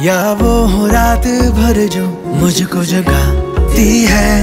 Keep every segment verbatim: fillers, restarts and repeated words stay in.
या वो रात भर जो मुझको जगाती है,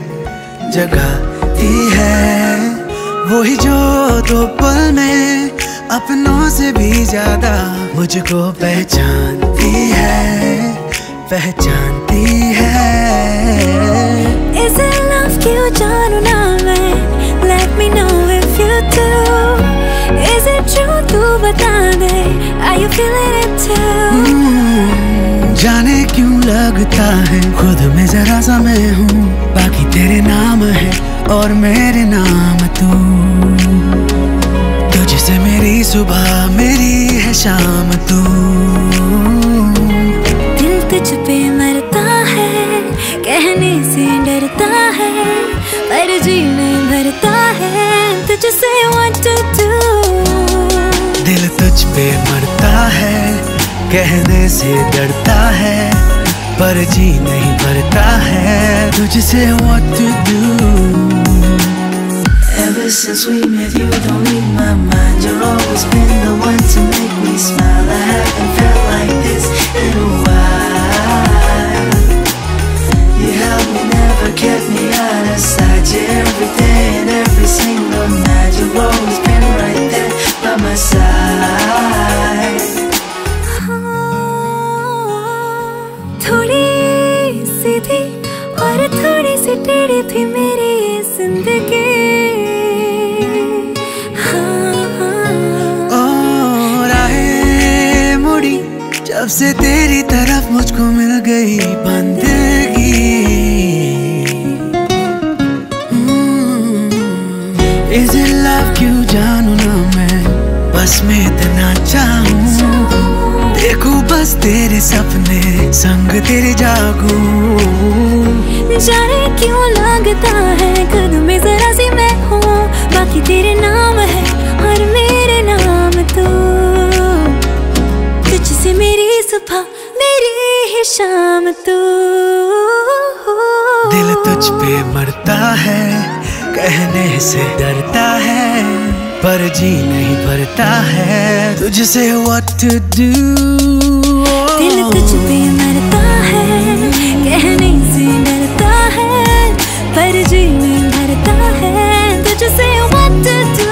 जगाती है। वही जो दो पल में अपनों से भी ज्यादा मुझको पहचानती है, पहचानती है। Is it love क्यों जानू ना मैं? Let me know if you do. Is it true तू बता दे, are you feeling it too? hmm, जाने क्यों लगता है खुद में जरा सा मैं हूँ, बाकी तेरे नाम है और मेरे नाम तू। तुझसे मेरी सुबह मेरी है शाम तू। दिल तुझ पे मरता है, कहने से डरता है, पर जी में भरता है तुझसे what to do। दिल तुझ पे मरता है, कहने से डरता है, पर जी नहीं भरता है तुझसे what to do। Ever since we met, you don't leave my mind. You've always been the one to make me smile. I haven't felt like this in a while. You held me, never kept me out of sight. You every day and every single night. You've always been right there by my side. थोड़ी सीधी और थोड़ी सी टेढ़ी थी मेरी ये जिंदगी। जब से तेरी तरफ मुझको मिल गई बंदगी। Is it love क्यों जानू ना मैं, बस मैं इतना चाहूं, देखूं बस तेरे सपने संग तेरे जागूं। जाने क्यों लगता है खुद में जरा सी मैं हूँ, बाकी तेरे नाम है और मेरे नाम तू। तुझसे मेरी सुबह मेरी ही शाम तू। दिल तुझ पे मरता है, कहने से डरता है, पर जी नहीं भरता है तुझसे what to do। दिल तुझ पे मरता है, कहने से डरता है, पर जी नहीं भरता है तुझसे what to do।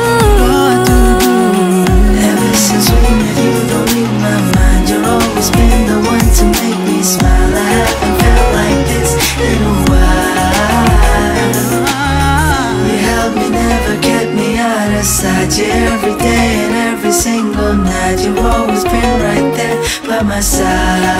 Ever since we met, you don't leave my mind. You've always been the one to make me smile. I haven't felt like this in a while. You held me, never kept me out of sight. You every day and every single night. You've always been right there by my side.